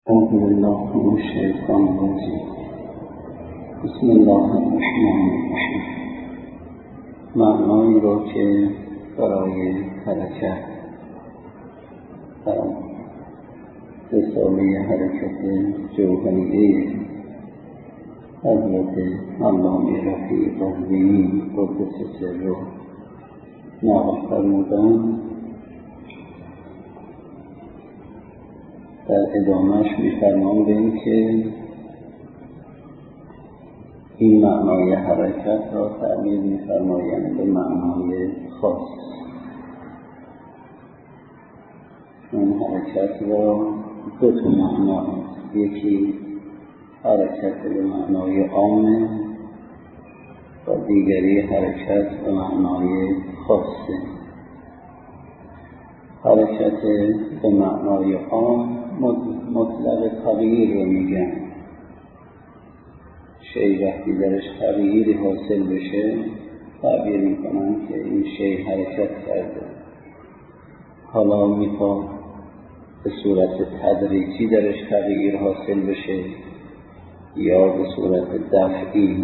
أعوذ بالله من الشيطان الرجيم. بسم الله الرحمن الرحیم. معنایی را که برای حرکت و رساله حرکت جوهریه حضرت علامه رفیع قزوینی قدس سره نقل فرمودند. در ادامهش می‌فرمایند که این معنای حرکت را تعبیر می‌فرمایند به معنای خاص. این حرکت را دو تا معنا است. یکی حرکت به معنای عام و دیگری حرکت به معنای خاصه. حرکت به معنای عام مطلق تغییر رو میگن. شی وقتی درش تغییری حاصل بشه تعبیر میکنن که این شی حرکت کرده. حالا میخواد به صورت تدریجی درش تغییر حاصل بشه یا به صورت دفعی.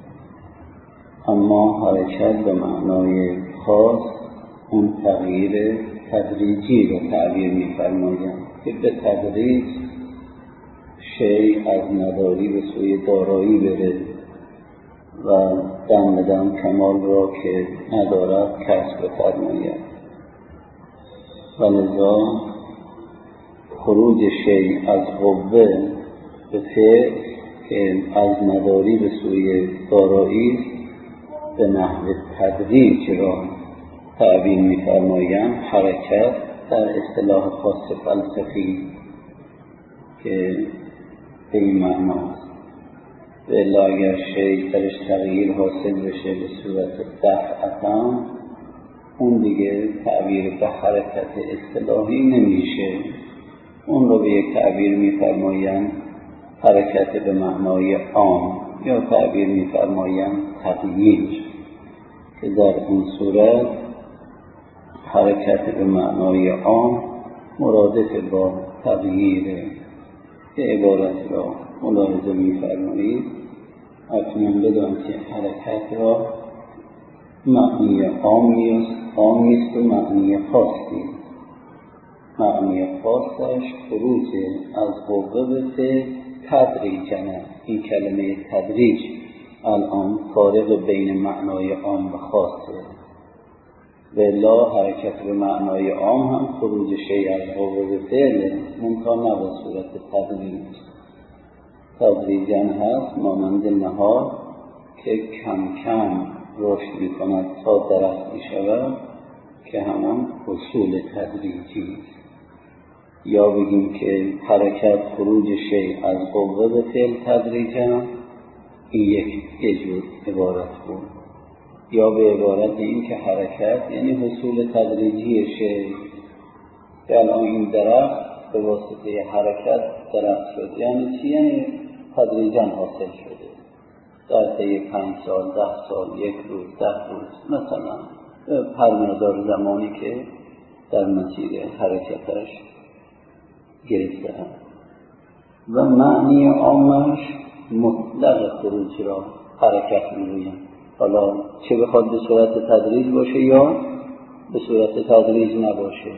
اما حرکت به معنای خاص اون تغییر تدریجی رو تعبیر می‌فرمایند که به تدریج شیء از نداری به سوی دارایی بره و دم به دم کمال را که ندارد کسب فرماید. و لذا خروج شیء از قوه به فعل که از نداری به سوی دارایی به نحو تدریج را تعبیر می‌فرمایند حرکت در اصطلاح خاص فلسفی که به این معناست. به الا اگر شیء درش تغییر حاصل بشه به صورت دفعتا اون دیگه تعبیر به حرکت اصطلاحی نمیشه. اون رو به یک تعبیر می‌فرمایند حرکت به معنای عام یا تعبیر می‌فرمایند تغییر، که در این صورت حرکت به معنای عام مرادف با تغییره که عبارت را ملاحظه می‌فرمایید. اکنون بدان که حرکت را معنی عام نیست و معنی خاصی. معنی خاصش خروج از قوه به تدریجاً. این کلمه تدریج الان فارق بین معنای عام و خاصه. ولا حرکت به معنای عام هم خروج شیء از قوه به فعل منتها نه به صورت تدریج. تدریجاً هست مانند نهال که کم کم رشد می کند تا درخت می شود که همان اصول تدریجی است. یا بگیم که حرکت خروج شیء از قوه به فعل تدریجاً، این یک جور عبارت بود. یا به عبارت این که حرکت یعنی حصول تدریجی شیء، که الان این درخت به واسطه حرکت درخت شد. یعنی چی؟ یعنی تدریجاً حاصل شده در طی 5 سال، 10 سال، 1 روز، 10 روز، مثلا هر مقدار زمانی که در مسیر حرکتش گرفته است. و معنی عامش مطلق خروج را حرکت می‌گویند. حالا چه بخواد به صورت تدریج باشه یا به صورت تدریج نباشه.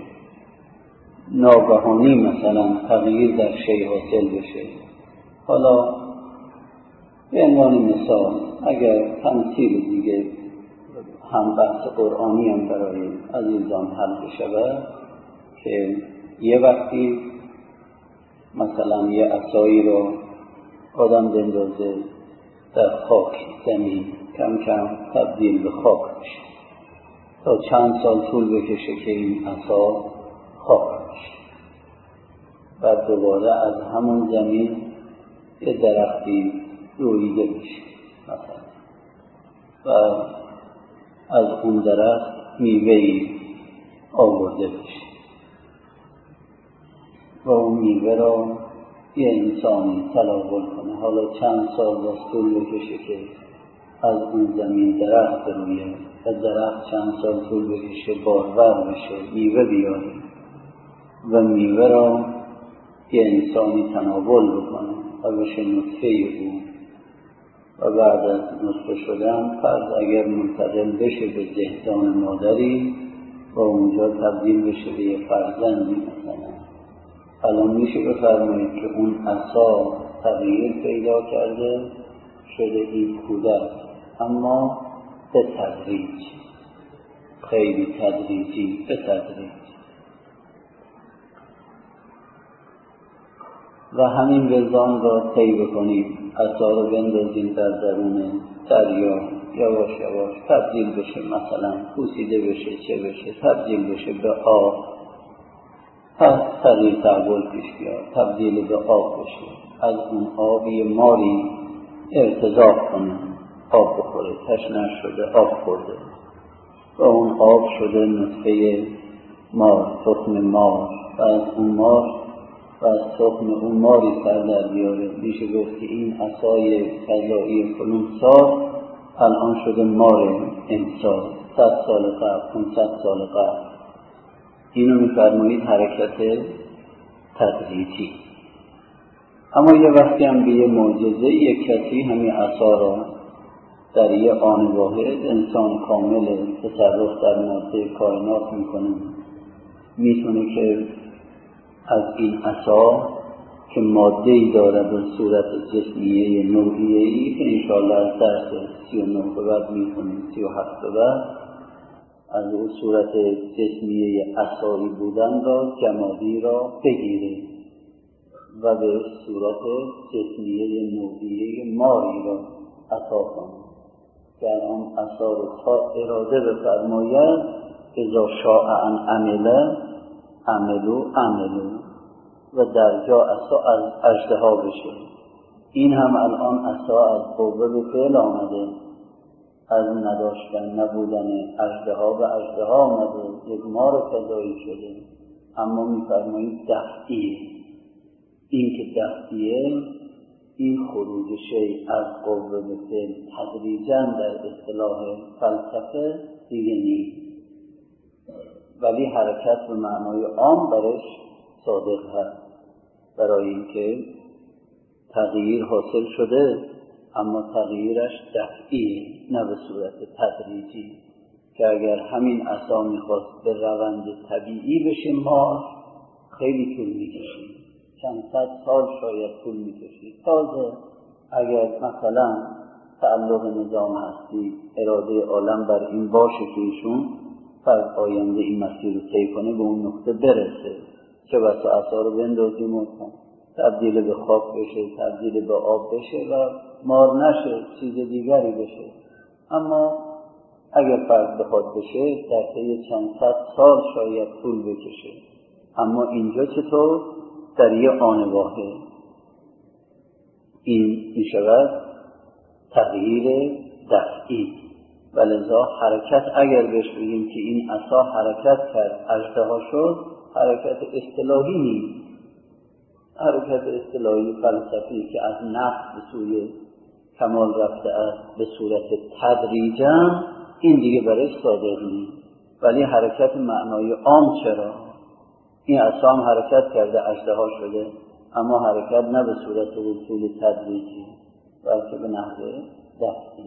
ناگهانی مثلا تغییر در شیء حاصل بشه. حالا به عنوان مثال اگر تمثیل دیگه هم بحث قرآنی هم برای عزیزان حل بشود که یه وقتی مثلا یه عصایی رو آدم بندازه در خاک زمین، کم کم تبدیل به خاک بشه تا چند سال طول بکشه که این عصا خاک بشه. بعد دوباره از همون زمین یه درختی رویده بشه مثلا و از اون درخت میوه‌ای آورده بشه و اون میوه را یه انسانی تناول کنه. حالا چند سال طول بکشه که از اون زمین درخت برویه و درخت چند سال طول بکشه بارور بشه، میوه بیاره و میوه را یه انسانی تناول بکنه و بشه نطفه او و بعد از نطفه شدن فرض اگر منتقل بشه به ذهن مادری و اونجا تبدیل بشه به یه فرزندی مثلا. الان میشه بفرمایید که اون عصا تغییر پیدا کرده شده این کودک، اما به تدریج، خیلی تدریجی، به تدریج. و همین وزان را طی بکنید، عصا رو بندازید در درون دریا، یواش یواش تبدیل بشه، مثلا پوسیده بشه، چه بشه، تبدیل بشه به آب، پس تغییر تحول پیش بیاد، تبدیل به آب بشه، از اون آبی ماری ارتزاق کنه، آب بخوره، تشنه شده آب خورده و اون آب شده نطفه مار، تخم مار، و از اون مار و از تخم اون ماری سر در بیاره. میشه گفت که این عصای طلایی فلان سال الان شده مار امسال، 100 سال قبل، 500 سال قبل. اینو میفرمایید حرکت تدریجی. اما یه وقتی هم به یه معجزه یک کسی همین عصا را در یه آن واحد انسان کامل تصرف در ماده کائنات میکنه، میتونه که از این عصا که ماده‌ای داره به صورت جسمیه نوعیه‌ای که انشاءالله از درس 39 به بعد میکنیم 37 به بعد، از اون صورت جسمیه عصایی بودن را، جمادی را بگیره و به صورت جسمیه نوعیه ماری را عطا کنه که الان عصا رو تا اراده بفرماید اذا شاء ان عملوا و در جا عصا از اژدها بشه. این هم الان عصا از قوه به فعل آمده، از نداشتن نبودن اژدها به اژدها آمده، یک مار فضایی شده. اما میفرمایید دفعیه. این که دفعیه، این خروج شیء از قوه به فعل تدریجاً در اصطلاح فلسفه دیگه نیست، ولی حرکت به معنای عام برش صادق هست، برای اینکه تغییر حاصل شده اما تغییرش دفعیه، نه به صورت تدریجی. که اگر همین عصا میخواست به روند طبیعی بشه مار، خیلی طول میکشید، چند صد سال شاید طول میکشید. تازه اگر مثلا تعلق نظام هستی، اراده عالم بر این باشه که ایشون فرض آینده این مسیر رو طی کنه، به اون نقطه برسه، چه بسا عصا رو بندازیم و تبدیل به خاک بشه، تبدیل به آب بشه و مار نشه، چیز دیگری بشه. اما اگر فرض بخواد بشه در طی چند صد سال شاید طول بکشه. اما اینجا چطور؟ در یه آن واحد این میشود تغییر دفعی. ولذا حرکت اگر بهش بگیم که این عصا حرکت کرد، اژدها شد، حرکت اصطلاحی نیست، حرکت اصطلاحی فلسفی که از نفس به سوی کمال رفته است به صورت تدریجاً، این دیگه برای صادق نیست. ولی حرکت معنای عام چرا؟ این عصا هم حرکت کرده، اژدها شده، اما حرکت نه به صورت وصول تدریجی بلکه به نحو دفعی.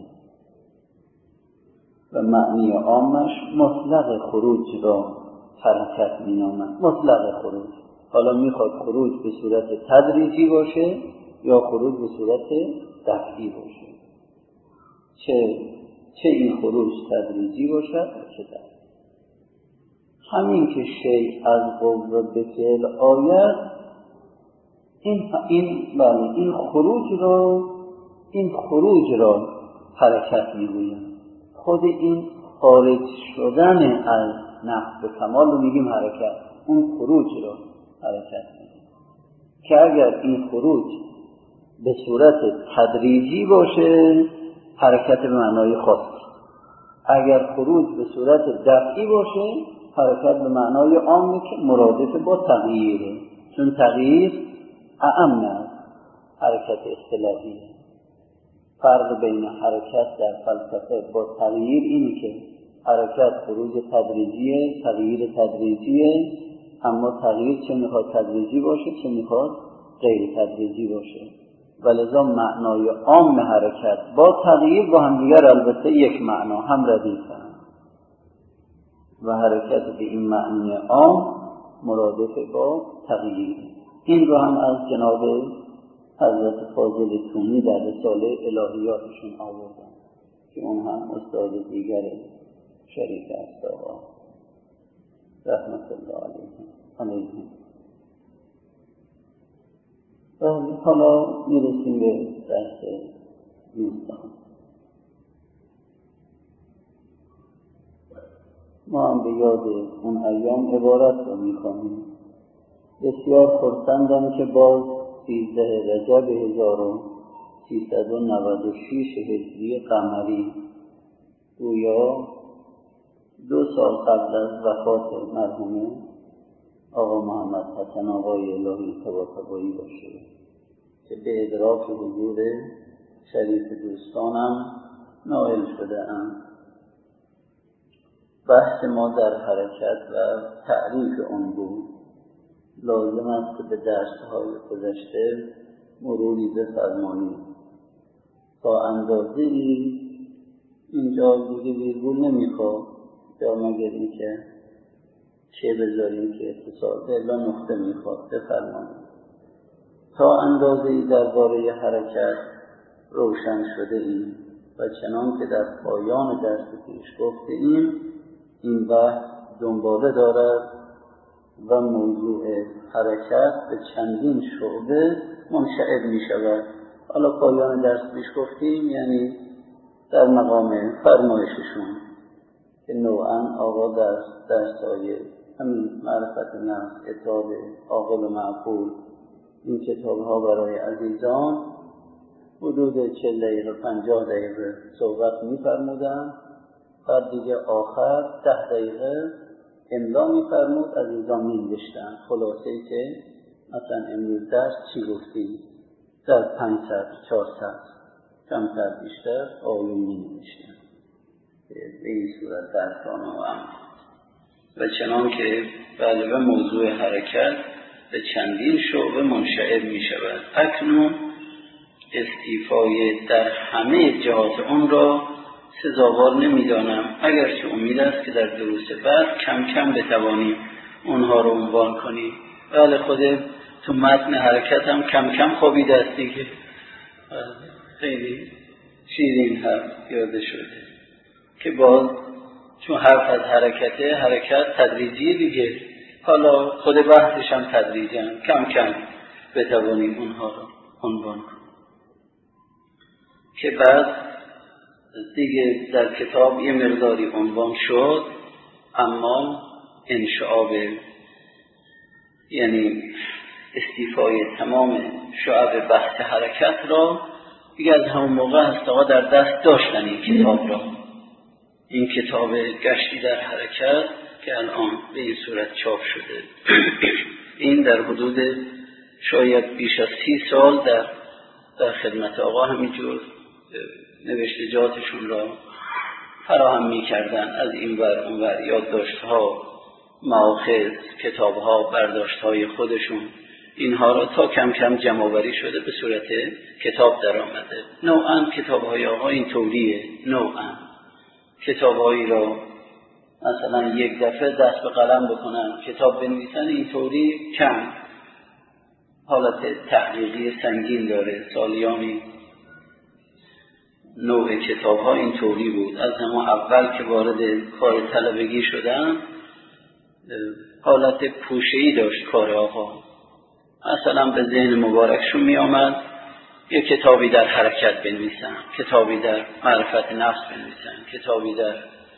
و معنی عامش مطلق خروج را حرکت می‌نامند، مطلق خروج. حالا میخواد خروج به صورت تدریجی باشه یا خروج به صورت دفعی باشه، چه این خروج تدریجی باشد چه دفعی. همین که شیء از قوه به فعل آید، این خروج را حرکت میگویم. خود این خارج شدن از نفس کمال رو میگیم حرکت، اون خروج را حرکت میگیم. که اگر این خروج به صورت تدریجی باشه حرکت به معنای خاص، اگر خروج به صورت دفعی باشه حرکت به معنای عامی که مرادف با تغییره، چون تغییر اعم است حرکت اصطلاحی. فرق بین حرکت در فلسفه با تغییر اینه که حرکت خروج تدریجیه، تغییر تدریجیه، اما تغییر چه میخواد تدریجی باشه چه میخواد غیر تدریجی باشه. ولذا معنای عام حرکت با تغییر با هم دیگر البته یک معنا هم ردیفن و حرکت به این معنی عام مرادف با تغییر. این رو هم از جناب حضرت فاضل تونی در رساله الهیاتشون آوردن که اون هم استاد دیگر شریف است آقا رحمت الله علیهم. حالا میرسیم به درس دوستان. ما هم به یاد اون ایام عبارت رو میخوانیم. بسیار خرسندم که باز 13 رجب 1396 هجری قمری گویا 2 سال قبل از وفات مرحوم آقا محمد حسن آقای الهی طباطبایی باشه که به ادراک حضور شریف دوستانم نائل شده ام. بحث ما در حرکت و تعریف اون بود. لازم است که به درس‌های گذشته مروری بفرماییم تا اندازه‌ای اینجا دیگه ویرگول نمیخواد یا مگر این که چه بذاریم که اتصال بلا نقطه میخواد بفرماییم تا اندازه‌ای درباره حرکت روشن شده ایم و چنان که در پایان درس پیش گفته ایم این بحث دنباله دارد و موضوع حرکت به چندین شعبه منشعب می شود. حالا پایان درس پیش گفتیم یعنی در مقام فرمایششون که نوعا آقا در درس‌های همین معرفت نفس، اتحاد عاقل و معقول این کتاب‌ها برای عزیزان حدود 40 دقیقه 50 دقیقه صحبت می‌فرمودند. بعد دیگه آخر 10 دقیقه املا می‌فرمود، عزیزان می‌نوشتن خلاصه‌ای که مثلا امروز درس چی گفتیم در 5 سطر 4 سطر کمتر بیشتر آیون می‌نوشتن به این صورت درسان و چنان که بله موضوع حرکت به چندین شعبه منشعب می شود. اکنون استیفای در همه جهات اون را سزاوار نمی دانم، اگرچه امید است که در دروس بعد کم کم بتوانیم اونها رو عنوان کنیم. بله خود تو متن حرکت هم کم کم خوابیده است دیگه، خیلی شیرین هست یاده شده که باز چون حرف از حرکت تدریجی دیگه، حالا خود بحثش هم تدریجی هم کم کم بتوانیم اونها رو عنوان کنیم که بعد دیگه در کتاب یه مقداری عنوان شد، اما انشعاب یعنی استیفای تمام شعب بحث حرکت را دیگه از همون موقع هست آقا در دست داشتن این کتاب را. این کتاب گشتی در حرکت که الان به این صورت چاپ شده این در حدود شاید بیش از 30 سال در خدمت آقا همینجور نوشتجاتشون را فراهم می کردن، از این ور اون ور یادداشت‌ها، مآخذ، کتاب‌ها، برداشت‌های خودشون، اینها را تا کم کم جمع‌آوری شده به صورت کتاب در آمده. نوعاً کتاب‌های آقا این طوریه، نوعاً کتاب‌هایی را مثلا یک دفعه دست به قلم بکنن کتاب بنویسن این طوری کم، حالت تحقیقی سنگین داره. سالیانی نوع کتاب‌ها این طوری بود، از همون اول که وارد کار طلبگی شدن حالت پوشه‌ای داشت کار آقا. مثلا به ذهن مبارکشون می آمد یک کتابی در حرکت بنویسن، کتابی در معرفت نفس بنویسن، کتابی در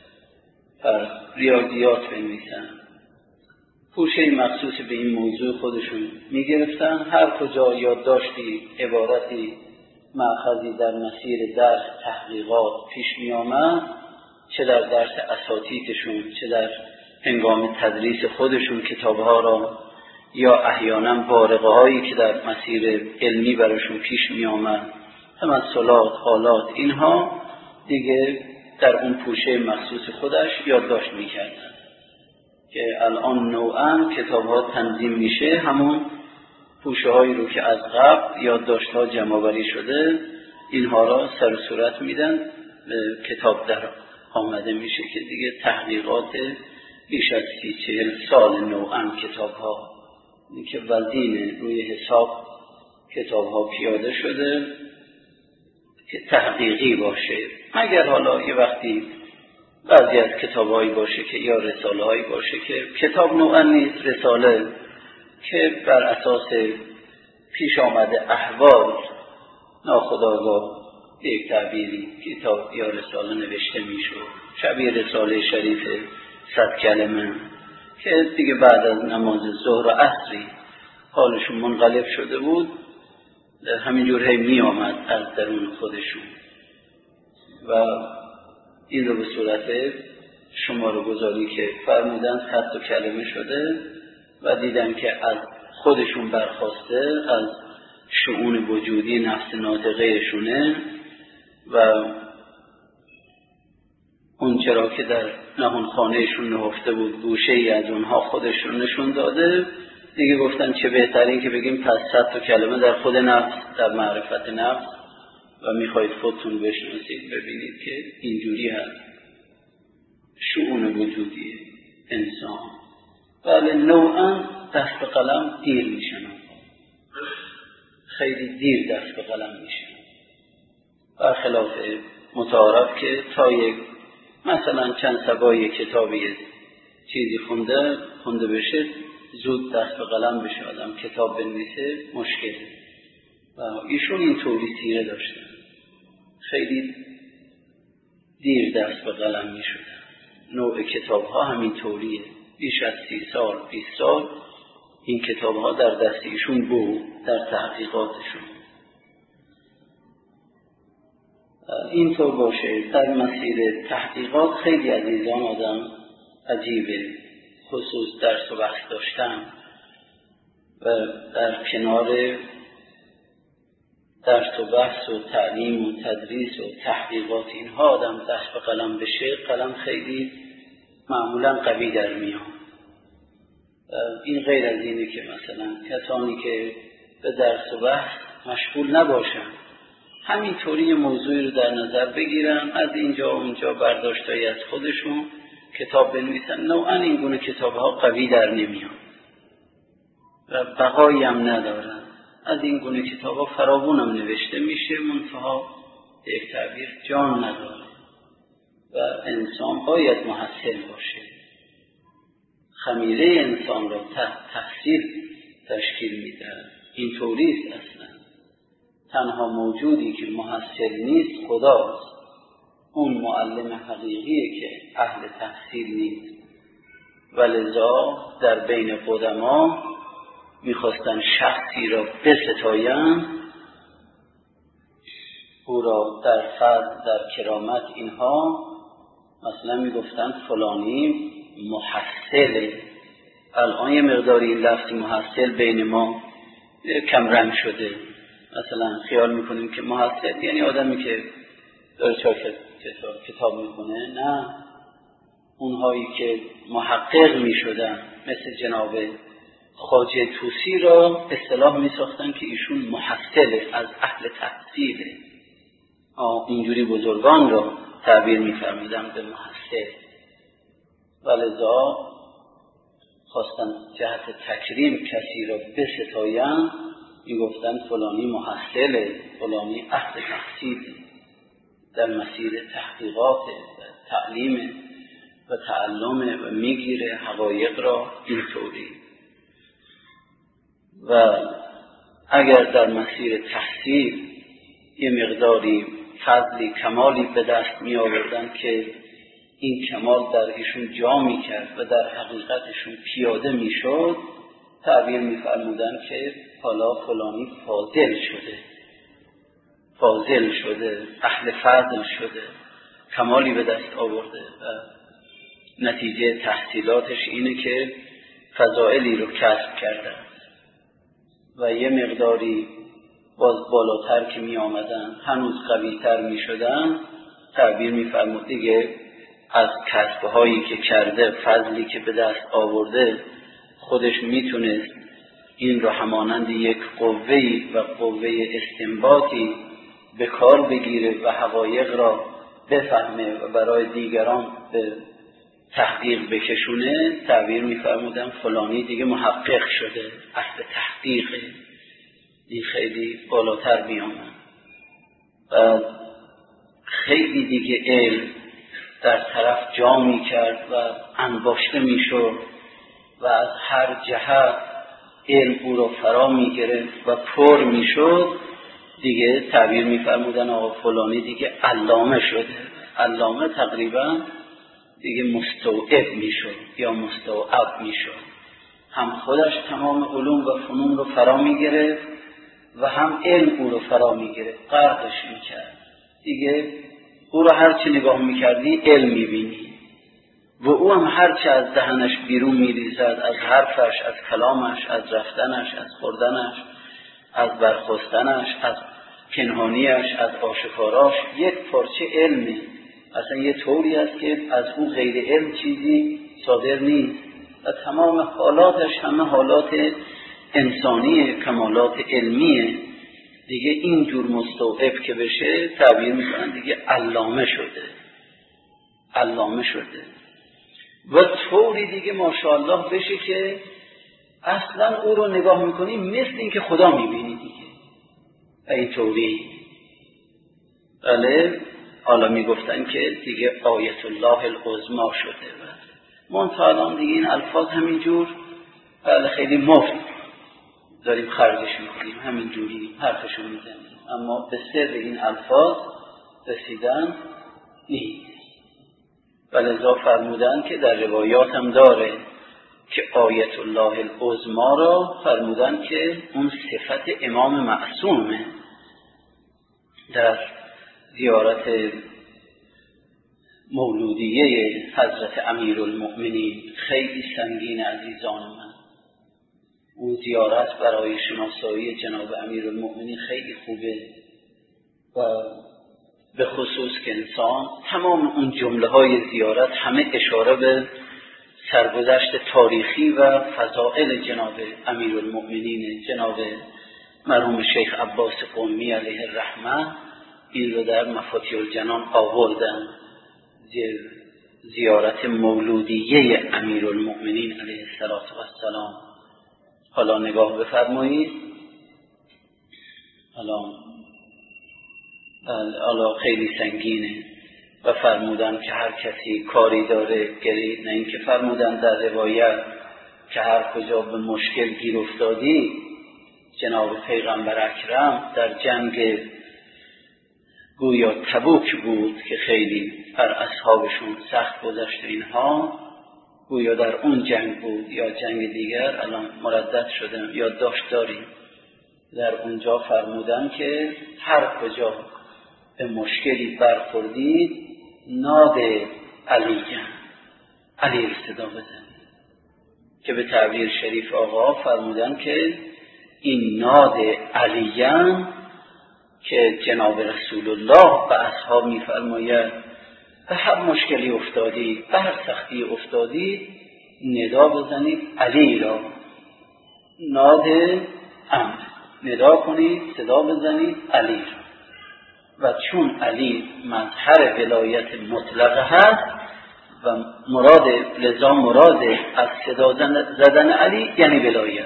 ریاضیات بنویسن، پوشه‌ای مخصوص به این موضوع خودشون می گرفتن. هر کجا یادداشتی، عبارتی، مأخذی در مسیر درس تحقیقات پیش می آمد، چه در درس اساتیدشون چه در هنگام تدریس خودشون کتابها را، یا احیانا بارقه هایی که در مسیر علمی براشون پیش می آمد، تمثلات، حالات، اینها دیگه در اون پوشه مخصوص خودش یادداشت می کردن. که الان نوعا کتاب ها تنظیم میشه، همون پوشه هایی رو که از قبل یادداشت ها جمع آوری شده اینها را سر و صورت میدن، به کتاب در آمده میشه که دیگه تحقیقات بیش از 30-40 سال نوعا کتاب ها که وزین روی حساب کتاب ها پیاده شده که تحقیقی باشه، مگر حالا یه وقتی بعضی از کتاب‌هایی باشه که یا رساله‌هایی باشه که کتاب نوعا نیست، رساله که بر اساس پیش آمده احوال ناخودآگاه یک تعبیری کتاب یا رساله نوشته میشد، شبیه رساله شریف 100 کلمه که دیگه بعد از نماز ظهر و عصری حالشون منقلب شده بود، همینجور هی می آمد از درون خودشون و این رو به صورت شماره گذاری که فرمودن 100 کلمه شده و دیدن که از خودشون برخواسته، از شؤون وجودی نفس ناطقهشونه و اون چرا که در نهان خانهشون نهفته بود گوشه ای از اونها خودشون نشون داده، دیگه گفتن چه بهترین که بگیم پس 100 کلمه در خود نفس، در معرفت نفس و میخواید خودتون بشناسید ببینید که اینجوری هست شؤون وجودی انسان. بله نوعا دست به قلم دیر میشن، خیلی دیر دست به قلم میشن، برخلاف متعارف که تا یک مثلا چند صفحه کتابی چیزی خونده بشه زود دست به قلم بشه، آدم کتاب بنویسه مشکل. و ایشون این طوری سیره داشتن، خیلی دیر دست به قلم می شدن. نوع کتاب ها همین طوریه، بیش از 30 سال 20 سال این کتاب ها در دست ایشون بود، در تحقیقاتشون. اینطور باشه در مسیر تحقیقات خیلی عزیزان آدم عجیبه، خصوص درس و بحث داشتن و در کنار درس و بحث و تعلیم و تدریس و تحقیقات اینها آدم دست به قلم بشه، قلم خیلی معمولا قوی در میاد. این غیر از اینه که مثلا کسانی که به درس و بحث مشغول نباشن همینطوری موضوعی رو در نظر بگیرن، از اینجا و اونجا برداشتایی از خودشون کتاب بنویسن، نوعا این گونه کتاب ها قوی در نمیاد و بقایی هم ندارن. از این گونه کتاب ها فراوون هم نوشته میشه، منتها یک تعبیر جان نداره و انسان باید محصل باشه. خمیره انسان را تحصیل تشکیل میده. این طوریست اصلا. تنها موجودی که محصل نیست خداست، اون معلم حقیقیه که اهل تحصیل نیست. ولذا در بین قدما میخواستن شخصی را بستایند، او را در فضل در کرامت اینها مثلا میگفتن فلانی محصله. الان یه مقداری این لفظ محصل بین ما کم رنگ شده، مثلا خیال میکنیم که محصل یعنی آدمی که داره کتاب میکنه. نه، اونهایی که محقق میشدن مثل جناب خواجه طوسی را اصطلاح میساختن که ایشون محصله، از اهل تحصیله. اینجوری بزرگان را تعبیر میفرمودن به محصل. ولذا خواستن جهت تکریم کسی را بستایند، میگفتن فلانی محصله، فلانی اهل تحصیله، در مسیر تحقیقات تعلیم و تعلم و میگیره حقایق را اینطوری. و اگر در مسیر تحصیل یه مقداری فضلی کمالی به دست می آوردن که این کمال در ایشون جا می کرد و در حقیقتشون پیاده می شد، تعبیر می فرمودن که حالا فلانی فاضل شده، اهل فضل شده، کمالی به دست آورده و نتیجه تحصیلاتش اینه که فضائلی رو کسب کرده و یه مقداری باز بالاتر که می آمدن هنوز قوی تر می شدن، تعبیر می فرمود دیگه از کسب‌هایی که کرده، فضلی که به دست آورده، خودش میتونست این رو همانند یک قوه‌ای و قوه استنباطی به کار بگیره و حقایق را بفهمه و برای دیگران به تحقیق بکشونه، تعبیر می‌فرمودن فلانی دیگه محقق شده، اهل تحقیقه. این خیلی بالاتر بیامد و خیلی دیگه علم در طرف جا می‌کرد و انباشته می‌شد و از هر جهت علم او را فرا می‌گرفت و پر می‌شد. دیگه تعبیر می‌فرمودن آقا فلانی دیگه علامه شده. علامه تقریباً دیگه مستوعب میشد یا مستوعب میشد، هم خودش تمام علوم و فنون رو فرا میگرفت و هم علم او رو فرا میگرفت، غرقش میکرد. دیگه او رو هر چی نگاه میکردی علم میبینی و او هم هر چی از دهنش بیرون میریزد، از حرفش، از کلامش، از رفتنش، از خوردنش، از برخاستنش، از پنهانیش، از آشکاراش، یک پارچه علمه. اصلا یه طوری است که از اون غیر علم چیزی صادر نیست و تمام حالاتش همه حالات انسانی، کمالات علمیه. دیگه اینجور مستوعب که بشه تعبیر میکنن دیگه علامه شده، علامه شده و طوری دیگه ماشاءالله بشه که اصلا او رو نگاه میکنی مثل این که خدا میبینی دیگه. و این طوری بله حالا میگفتن که دیگه آیت الله العظما شده. منتها الان دیگه این الفاظ همینجور بله خیلی مفت داریم خرجش میکنیم، همینجوری حرفشون میزنیم، اما به سر این الفاظ رسیدن نیست. ولذا فرمودن که در روایات هم داره که آیت الله العظما را فرمودن که اون صفت امام معصومه. در زیارت مولودیه حضرت امیرالمؤمنین خیلی سنگین عزیزان من، اون زیارت برای شناسایی جناب امیرالمؤمنین خیلی خوبه و به خصوص که انسان تمام اون جمله های زیارت همه اشاره به سرگذشت تاریخی و فضائل جناب امیرالمؤمنین، جناب مرحوم شیخ عباس قمی علیه الرحمه. این رو در مفاتیح الجنان آوردن، زیارت مولودیه امیرالمؤمنین علیه السلام. حالا نگاه بفرمایید، حالا خیلی سنگینه و فرمودن که هر کسی کاری داره گری، نه اینکه فرمودن در روایت که هر کجا به مشکل گیر افتادی، جناب پیغمبر اکرم در جنگ گویا تبوک بود که خیلی بر اصحابشون سخت گذشت، اینها گویا در اون جنگ بود یا جنگ دیگر، الان مردد شدن یا داشت داریم، در اونجا فرمودن که هر کجا به مشکلی برخوردید ناد علی رو صدا بزنید، که به تعبیر شریف آقا فرمودن که این ناد علیان که جناب رسول الله به اصحاب می‌فرماید به هر مشکلی افتادید، به هر سختی افتادید، ندا بزنید علی را، ناد امر، ندا کنید، صدا بزنید علی را. و چون علی مظهر ولایت مطلقه هست و لذا مراد از صدا زدن علی یعنی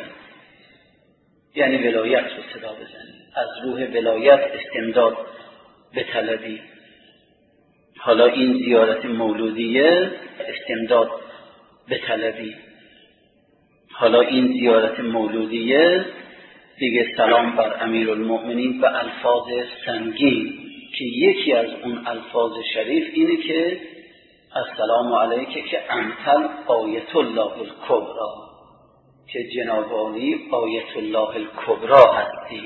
ولایت رو صدا بزنید، از روح ولایت استمداد به طلبی. حالا این زیارت مولودیه استمداد به طلبی. حالا این زیارت مولودیه دیگه سلام بر امیرالمؤمنین به الفاظ سنگین، که یکی از اون الفاظ شریف اینه که السلام علیکه که انتل آیت الله الکبری، که جناب عالی آیت الله الکبری هستی،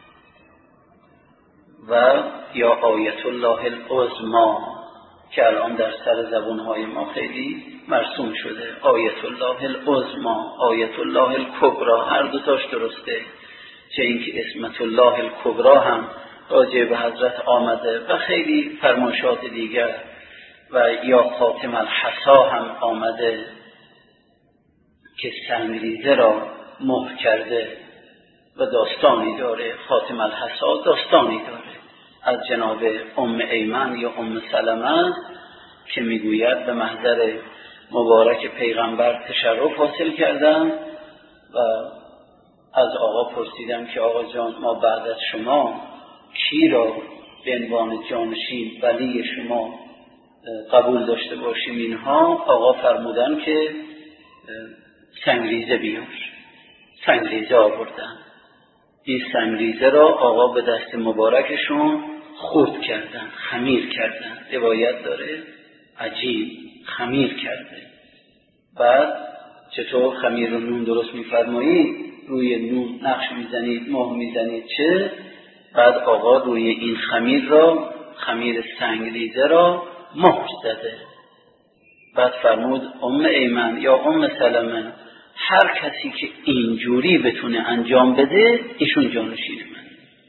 و یا آیت الله العظما که الان در سر زبانهای ما خیلی مرسوم شده، آیت الله العظما، آیت الله الکبری، هر دوتاش درسته، چه اینکه اسمت الله الکبری هم راجع به حضرت آمده و خیلی فرمایشات دیگر و یا خاتم الحصا هم آمده که سنگریزه را مهر کرده و داستانی داره. خاتم الحصا داستانی داره از جناب ام ایمن یا ام سلمه که میگوید به محضر مبارک پیغمبر تشرف حاصل کردم و از آقا پرسیدم که آقا جان ما بعد از شما کی را به عنوان جانشین ولی شما قبول داشته باشیم اینها. آقا فرمودن که سنگریزه بیار. سنگریزه آوردن. این سنگریزه را آقا به دست مبارکشون خرد کردن، خمیر کردن. روایت داره عجیب خمیر کرده. بعد چطور خمیر رو نون درست می‌فرمایید؟ روی نون نقش میزنید، مهر میزنید چه؟ بعد آقا روی این خمیر را، خمیر سنگریزه را مهر زده. بعد فرمود ام ایمن یا ام سلمه هر کسی که اینجوری بتونه انجام بده ایشون جانشین من.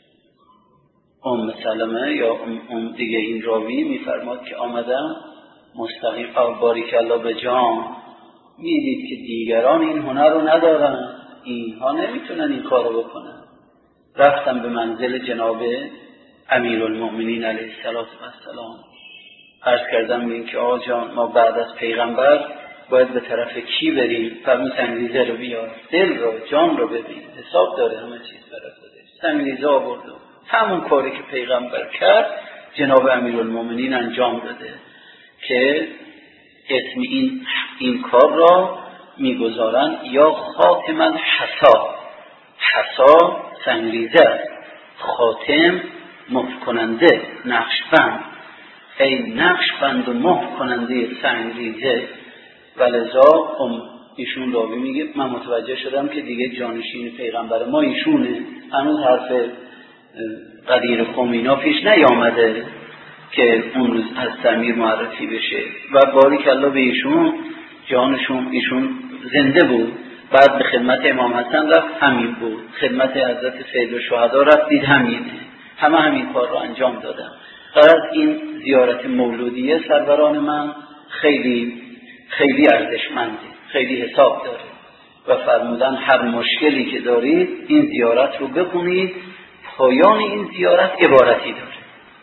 ام سلمه یا ام دیگه این راوی میفرماد که آمدم مستقیم باریک الله به جان میدید که دیگران این هنر رو ندارن، اینها نمیتونن این کار رو بکنن. رفتم به منزل جناب امیرالمؤمنین علیه السلام عرض کردم این که آقا جان ما بعد از پیغمبر باید به طرف کی بریم؟ فرمود سنگریزه رو بیار، دل رو جان رو ببین، حساب داره همه چیز برای خودش. سنگریزه آورد و همون کاری که پیغمبر کرد جناب امیرالمؤمنین انجام داده که اسم این کار را میگذارن یا خاتم الحصا. حصا سنگریزه است، خاتم مهر کننده، نقشبند. ای نقشبند و مهر کننده سنگریزه. ولذا ایشون راوی میگه من متوجه شدم که دیگه جانشین پیغمبر ما ایشونه. هنوز حرف قدیر خمینا پیش نیامده که اون روز از سمیر معرفی بشه و باریک الله به ایشون جانشون ایشون زنده بود. بعد به خدمت امام حسن رفت همین بود، خدمت حضرت سید الشهدا رفت دید همینه، همین کار رو انجام دادن. غرض این زیارت مولودیه سروران من خیلی خیلی ارزشمنده، خیلی حساب داره و فرمودن هر مشکلی که دارید این زیارت رو بخونید. پایان این زیارت عبارتی داره،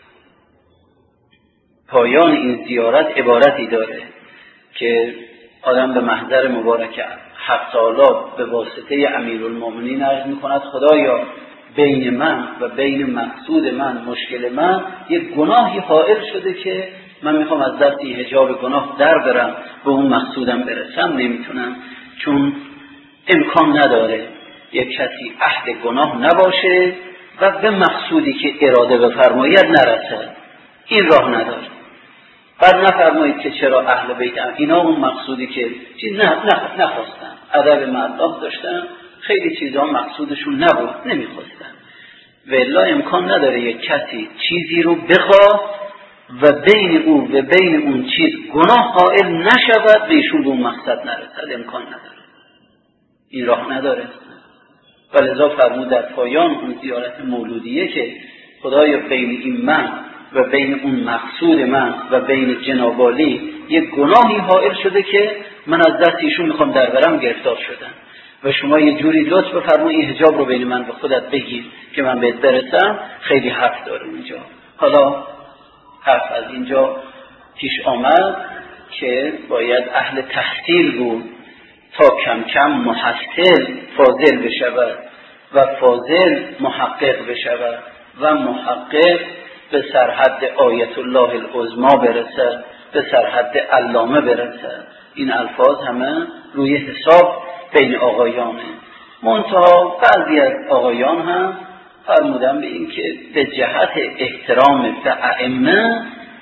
پایان این زیارت عبارتی داره که آدم به محضر مبارک حق تعالی به واسطه امیرالمؤمنین عرض میکند خدایا بین من و بین مقصود من، مشکل من یک گناهی حائل شده که من میخوام از دست این حجاب گناه در برم به اون مقصودم برسم، نمیتونم چون امکان نداره یک کسی اهل گناه نباشه و به مقصودی که اراده بفرماید نرسد. این راه نداره. بعد نفرمایید که چرا اهل بیت اینا اون مقصودی که چیز نخواستن، ادب مع داشتن، خیلی چیزا مقصودشون نبود، نمیخواستن. والله امکان نداره یک کسی چیزی رو بخواد و بین او و بین اون چیز گناه قائل نشود بهشون به اون مقصد نرسد. امکان نداره، این راه نداره. ولذا فرمود در پایان اون زیارت مولودیه که خدایا بین این من و بین اون مقصود من و بین جناب عالی یک گناهی حائل شده که من از دست ایشون میخوام در برم گرفتار شدم و شما یه جوری لطف بفرمایید این حجاب رو بین من و خودت بگیر که من بهت برسم. خیلی حرف داره اونجا. حالا حرف از اینجا پیش آمد که باید اهل تحصیل بود تا کم کم محصل فاضل بشود و فاضل محقق بشود و محقق به سرحد آیت الله العظما برسد، به سرحد علامه برسد. این الفاظ همه روی حساب بین آقایانه. منتها بعضی از آقایان هم فرمودن به این که به جهت احترام به ائمه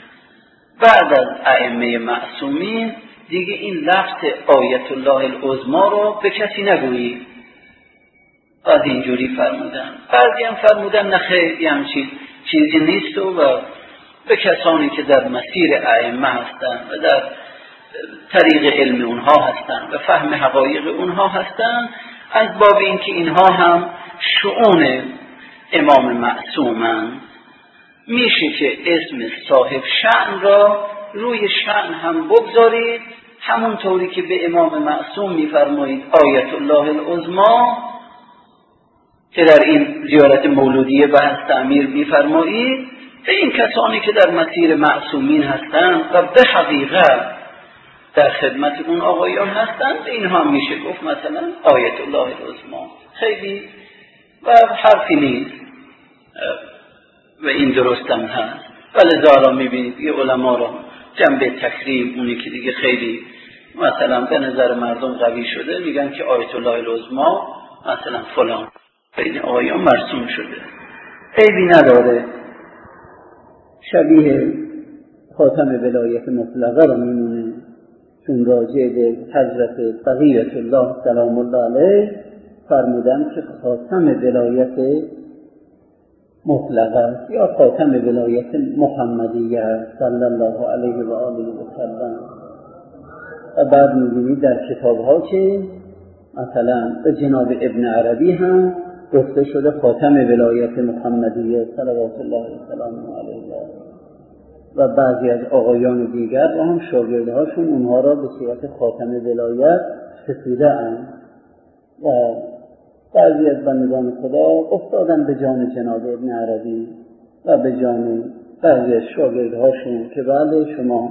بعد از ائمه معصومین دیگه این لفظ آیت الله العظما رو به کسی نگویید. بعد اینجوری فرمودن. بعضی هم فرمودن نه خیلی همچین چیزی نیست و به کسانی که در مسیر ائمه هستند و در طریق علم اونها هستند و فهم حقایق اونها هستند، از باب اینکه اینها هم شؤون امام معصومن میشه که اسم صاحب شأن را روی شأن هم بگذارید، همونطوری که به امام معصوم میفرمایید آیت الله العظمی که در این زیارت مولودیه بحث تعمیر میفرمایید، به این کسانی که در مسیر معصومین هستند و به حقیقت در خدمت اون آقایان هستند، به اینها هم میشه گفت مثلا آیت الله العظمی. خیلی و حرفی نیست و این درستم هست. ولی زارا میبینید یه علما را جنبه تکریم، اونی که دیگه خیلی مثلا به نظر مردم قوی شده، میگن که آیت الله العظمی مثلا فلان بین آقایان مرسوم شده. عیبی نداره، شبیه خاتم ولایت مطلقه را میمونه، چون راجع به حضرت بقیت الله سلام الله علیه فرمودن که خاتم ولایت مطلقه یا خاتم ولایت محمدیه صلی الله علیه و آله و سلم. و بعد می‌بینید در کتاب‌ها که مثلا به جناب ابن عربی هم گفته شده خاتم ولایت محمدیه صلوات الله و سلامه علیه، و بعضی از آقایان دیگر و هم شاگردهاشون اونها را به صورت خاتم ولایت ستوده اند و بعضی از بندگان خدا افتادن به جان جناب ابن عربی و به جان بعضی از شاگردهاشون که بله شما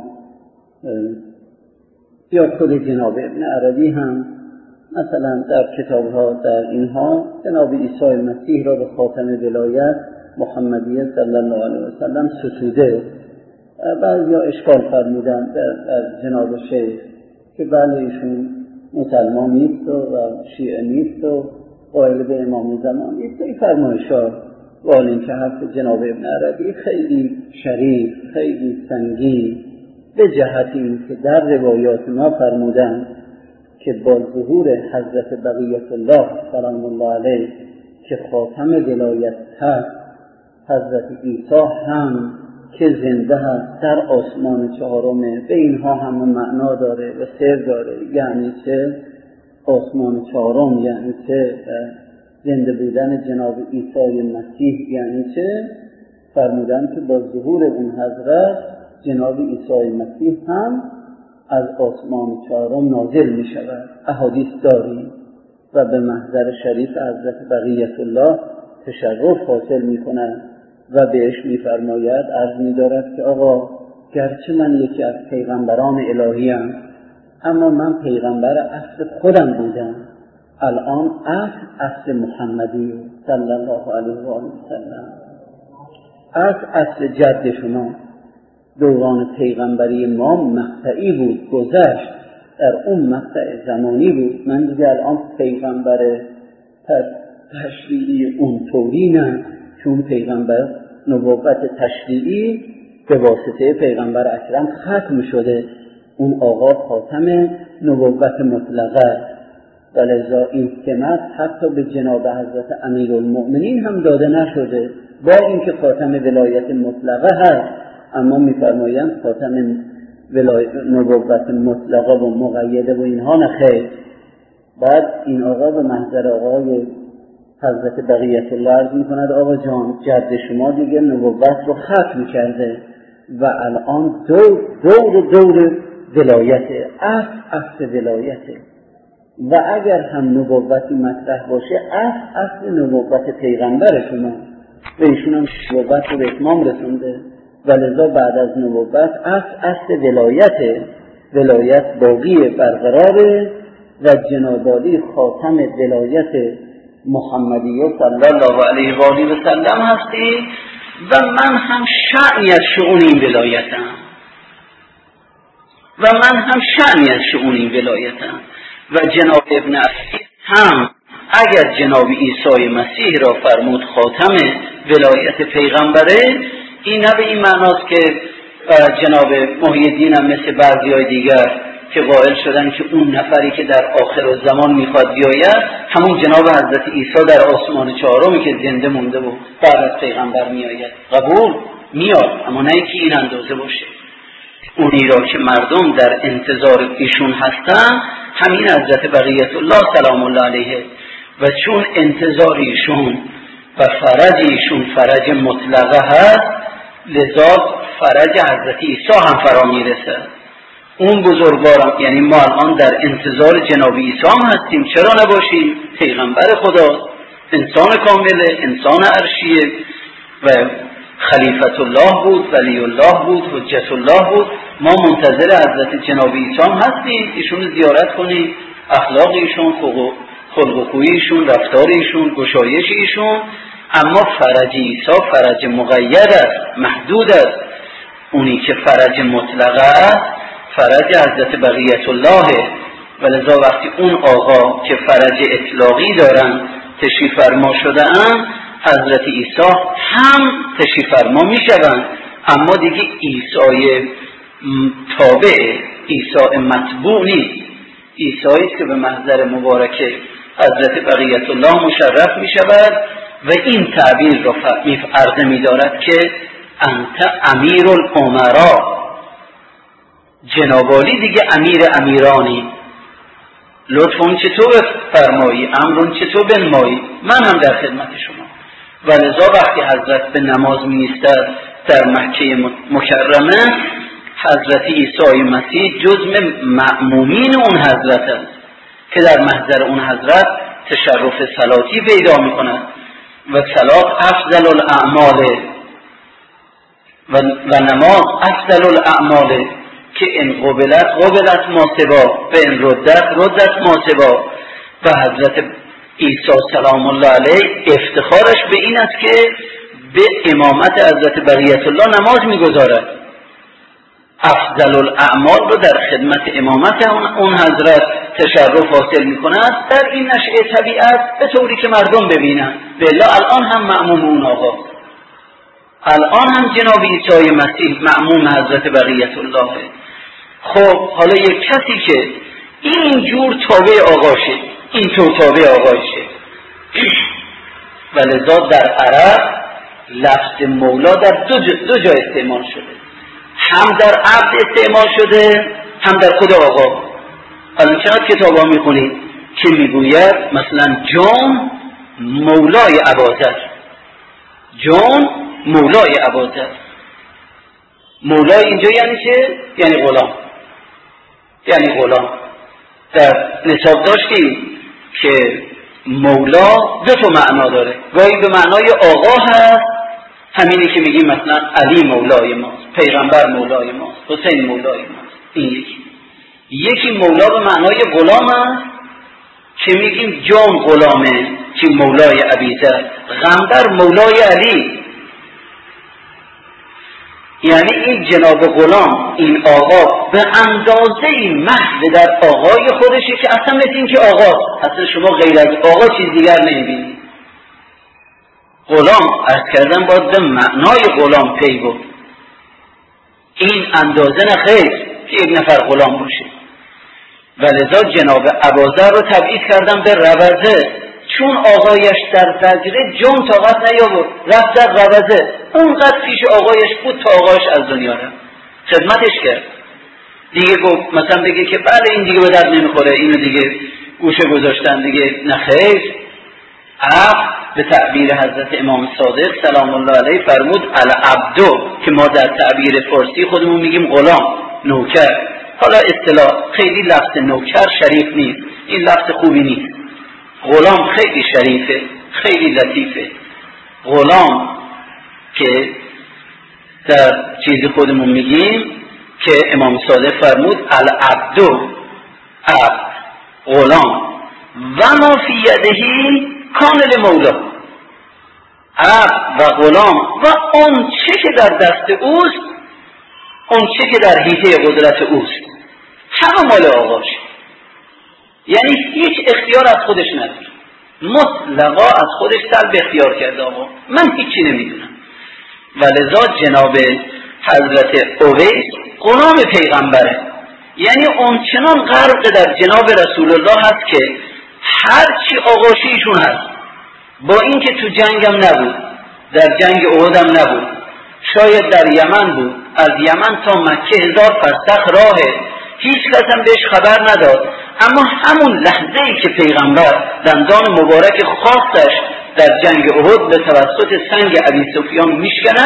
یا خود جناب ابن عربی هم مثلا در کتابها در اینها جناب عیسی مسیح را به خاتم ولایت محمدیه صلی الله علیه و سلم ستوده. بعضی ها اشکال فرمودن در جناب شیخ که بله ایشون مسلمان نیست و شیعه نیست و قائل به امام زمان نیست. این فرمایش‌ها ولی این که حرف جناب ابن عربی خیلی شریف، خیلی سنگین به جهتی که در روایات ما فرمودن که با ظهور حضرت بقیت الله سلام الله علیه که خاتم ولایت هست، حضرت عیسی هم که زنده هست در آسمان چهارمه. به اینها همه معنا داره و سر داره. یعنی چه آسمان چهارم، یعنی چه زنده بودن جناب عیسی مسیح، یعنی چه فرمودن که با ظهور اون حضرت جناب عیسی مسیح هم از آسمان چهارم نازل می شود. احادیث داریم و به محضر شریف حضرت بقیت الله تشرف حاصل می کنند و بهش می فرماید، عرض می دارد که آقا گرچه من یکی از پیغمبران الهیم، اما من پیغمبر اصل خودم بودم، الان اصل محمدی صلی الله علیه و آله و سلم، اصل جد شما دوران پیغمبری ما مقطعی بود، گذشت، در اون مقطع زمانی بود. من دیگه الان پیغمبر تشریعی اون طوری نه، چون پیغمبر نبوت تشریعی به واسطه پیغمبر اکرم ختم شده، اون آقا خاتم نبوت مطلقه، ولذا این سمت حتی به جناب حضرت امیرالمؤمنین هم داده نشده، با اینکه خاتم ولایت مطلقه هست، اما میفرمایند خاتم نبوت مطلقه و مقیده و اینها نخیر. بعد این آقا به محضر آقای حضرت بقیت الله عرض میکند آقا جان جد شما دیگه نبوت رو ختم کرده و الان دور ولایته، اصل ولایته، و اگر هم نبوتی مطرح باشه اصل نبوت پیغمبر شما و ایشون هم نبوت رو به اتمام رسونده، ولذا بعد از نبوت اصل ولایت باقی برقراره و جنابالی خاتم ولایت محمدیه صلی الله علیه و آله و سلم هستی و من هم شأنی از شؤون این ولایتم و جناب ابن عربی هم اگر جناب عیسی مسیح را فرمود خاتم ولایت پیغمبره، این نه به این معناست که جناب محی الدین هم مثل بعضی‌های دیگر که قائل شدن که اون نفری که در آخر الزمان میخواد بیاید همون جناب حضرت عیسی در آسمان چهارمی که زنده مونده و بعد از پیغمبر میآید. قبول میاد، اما نه اینکه این اندازه باشه. اونی را که مردم در انتظار ایشون هستن همین حضرت بقیت الله سلام الله علیه، و چون انتظار ایشون و فرج ایشون فرج مطلقه هست، لذا فرج حضرت عیسی هم فرا میرسد. اون بزرگوارم، یعنی ما الان در انتظار جناب عیسی هم هستیم، چرا نباشیم؟ پیغمبر خدا، انسان کامله، انسان عرشیه و خلیفت الله بود، ولی الله بود، حجت الله بود. ما منتظر حضرت جناب عیسی هم هستیم، ایشون زیارت کنیم، اخلاق ایشون، خلق و خوی ایشون، رفتار ایشون، گشایش ایشون. اما فرج عیسی فرج مقید است، محدود است. اونی که فرج مطلق است فرج حضرت بقیت الله. ولذا وقتی اون آقا که فرج اطلاقی دارن تشریف فرما شده اند، حضرت عیسی هم تشریف فرما می شوند. اما دیگه عیسی تابع، عیسی متبوع نیست، عیسی است که به محضر مبارک حضرت بقیت الله مشرف می شود و این تعبیر را عرضه می دارد که انت امیر الامرا، جنابالی دیگه امیر امیرانی، لطفاً چطور فرمایی، امرون چطور بنمایی، من هم در خدمت شما. و لذا وقتی حضرت به نماز می ایستد در مکه مکرمه، حضرت عیسی مسیح جزء مأمومین اون حضرت است که در محضر اون حضرت تشرف صلاتی پیدا می کند و صلات افضل الاعمال و نماز افضل الاعمال که ان قبلت ما سوا و ان ردت ما سوا. و حضرت عیسی سلام الله علیه افتخارش به این است که به امامت حضرت بقیت الله نماز می‌گذارد. افضل الاعمال رو در خدمت امامت اون حضرت تشرف حاصل می‌کند در این نشأه طبیعت، به طوری که مردم ببینند. بالله الان هم مأموم اون آقا، الان هم جناب عیسی مسیح مأموم حضرت بقیت الله. خب حالا یک کسی که اینجور تابع آقاشه، اینطور تابع آقاشه، ولذا در عرب لفظ مولا در دو جا استعمال شده، هم در عبد استعمال شده هم در خود آقا. الان چقدر کتاب ها میخونید که میگوید مثلا جان مولای اباذر، جان مولای اباذر. مولای اینجا یعنی چه؟ یعنی غلام، یعنی غلام. در نصاب داشتیم که مولا دو تا معنا داره، گاهی به معنای آقا هست، همینی که میگیم مثلا علی مولای ماست، پیغمبر مولای ماست، حسین مولای ماست. این یکی مولا به معنای غلام است که میگیم جان غلامه که مولای ابیذر، غمبر مولای علی. یعنی این جناب غلام، این آقا به اندازه این محو در آقای خودشه که اصلا مثل این که آقاست، اصلا شما غیر از آقا چیز دیگر نمیبینید. غلام عرض کردن باید به معنای غلام پی بود، این اندازه نه خیر که یک نفر غلام باشه. ولذا جناب اباذر رو تبعید کردن به روزه، چون آقایش در زجره جان طاقت نیاورد رفت در روزه، اونقدر پیش آقایش بود تا آقایش از دنیا رفت، خدمتش کرد. دیگه گفت مثلا بگه که بله این دیگه به درد نمیخوره، اینو دیگه گوشه گذاشتن دیگه، نه خیر. به تعبیر حضرت امام صادق سلام الله علیه فرمود العبدو، که ما در تعبیر فارسی خودمون میگیم غلام، نوکر. حالا اصطلاح خیلی لفظ نوکر شریف نیست، این لفظ خوبی نیست. غلام خیلی شریفه، خیلی لطیفه. غلام که در چیز خودمون میگیم که امام صادق فرمود العبدو، عبد، غلام، و ما فی یدهی کامل مولا، عبد و غلام و اون چه که در دست اوست، اون چه که در حیطه قدرت اوست، همه مال آقاش. یعنی هیچ اختیار از خودش نداره، مطلقا از خودش سلب اختیار کرده آقا، من هیچی نمیدونم. ولذا جناب حضرت اویس غلام پیغمبره، یعنی اون چنان غرق در جناب رسول الله هست که هر چی آغاشیشون هست، با اینکه تو جنگم نبود، در جنگ احد هم نبود، شاید در یمن بود، از یمن تا مکه 1000 فرسخ راهه، هیچ کس هم بهش خبر نداد، اما همون لحظه‌ای که پیغمبر دندان مبارک خاصش در جنگ احد به توسط سنگ ابی سفیان میشکند،